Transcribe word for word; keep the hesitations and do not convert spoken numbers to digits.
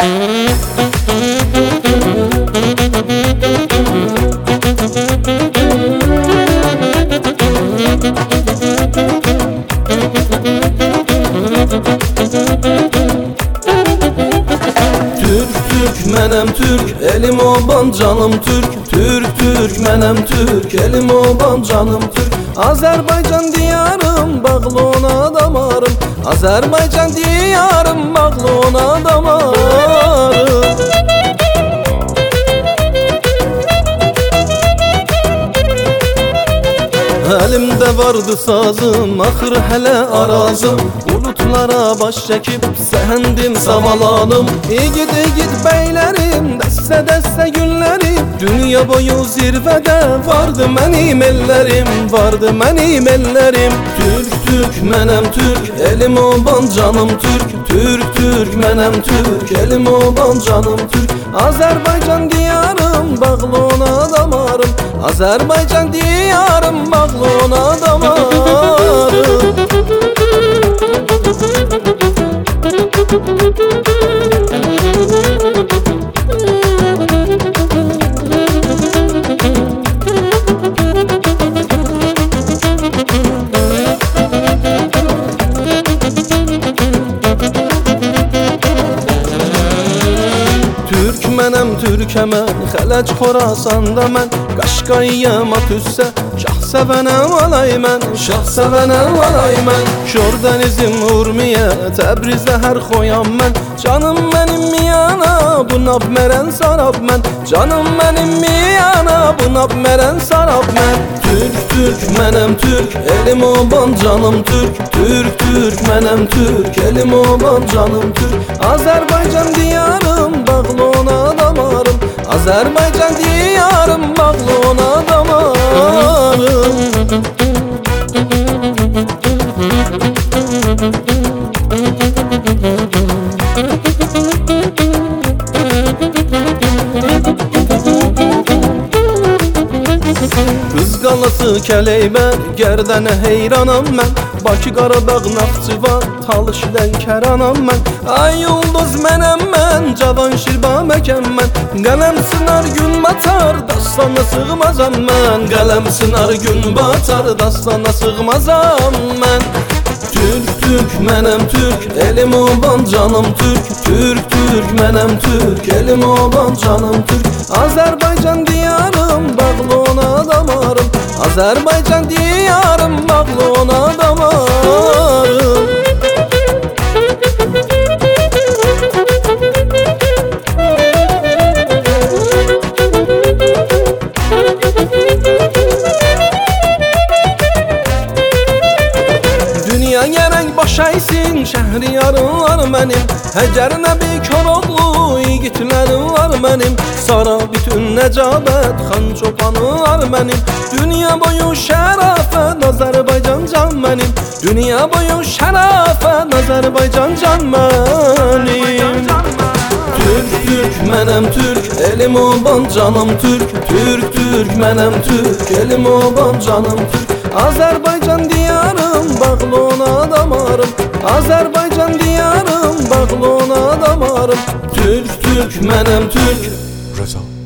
Menem Türk, elim oban canım Türk. Türk, Türk, menem Türk, elim oban canım Türk. Azerbaycan diyarım, bağlı ona damarım. Azerbaycan diyarım, bağlı ona damarım. Elimde vardı sazım, ahır hele arazım. Bulutlara baş çekip sehendim savalanım. İgid igid beylerim, deste deste günlerim. Dünya boyu zirvede vardı benim ellerim. Vardı benim ellerim. Türk Türk menem Türk, elim oban canım Türk. Türk Türk menem Türk, elim oban canım Türk. Azerbaycan diyarım, bağlı ona damarım. Azerbaycan diyarım, bağlı ona damarım. Türk menem Türk'e mən, Xələc Xorasanda mən. Qaşqayıma tüssə, şah sevənəm alay mən. Şah sevənəm alay mən. Şor dənizim Urmiyə, Təbrizdə hər xoyam mən. Canım mənim miyana, bu nab mərən sarab mən. Canım mənim miyana, bu nab mərən sarab mən. Türk Türk menem Türk, elim oban canım Türk. Türk Türk menem Türk, elim oban canım Türk. Azerbaycan diyarım, bağlı ona damarım. Azerbaycan diyarım, bağlı ona damarım. Qız qalası Kələybər, Gərdənə heyranam mən. Bakı, Qaradağ, Naxçıvan, Talış, Lənkəranam mən. Ay ulduz mənəm mən, Cavan Şirba məkəm mən. Qələm sınar gün batar, dastana sığmazam mən. Qələm sınar gün batar, dastana sığmazam mən. Türk Türk menem Türk, elim oban canım Türk. Türk Türk menem Türk, elim oban canım Türk. Azerbaycan diyarım, bağlı ona damarım. Azerbaycan diyarım, bağlı ona damarım. Dünya gerek başaysın, şehriyarlar benim. Hecer Nebi Koroğlu, yiğitlerim var benim. Sara bütün Necabet, Xan Çobanlar benim. Dünya boyu şerafet, Azerbaycan can benim. Dünya boyu şerafet, Azerbaycan can benim. Türk Türk menem Türk, elim oban canım Türk. Türk Türk menem Türk, elim oban canım Türk. Azerbaycan diyarım, bağlı ona damarım. Azerbaycan diyarım, bağlı ona damarım. Türk Türk menem Türk. Reza.